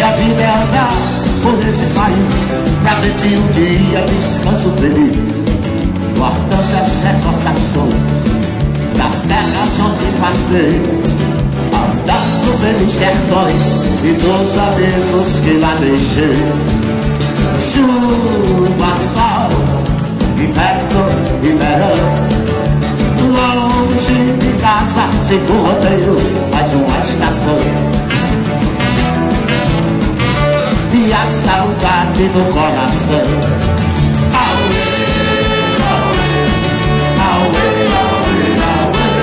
Minha vida é andar por esse país pra ver se um dia descanso feliz, guardando as recordações das terras onde passei, andando pelos sertões e dos amigos que lá deixei. Chuva, sol, inverno e verão, longe de casa, sigo o roteiro, mais uma estação. E a saudade do coração. Auê, auê, auê, auê, auê.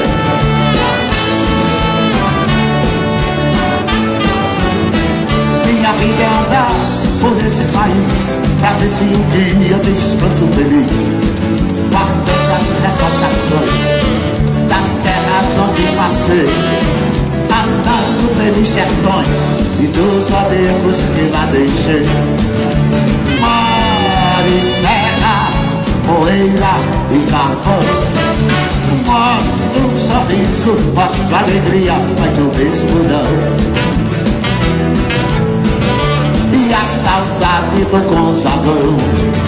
Minha vida é andar por esse país pra ver se um dia eu descanso feliz, guardando as recordações das terras onde passei, andando pelos sertões e dos amigos que lá deixei. Mar e serra, poeira e carvão, mostro um sorriso, mostro alegria, mas eu mesmo não. E a saudade do consagrão.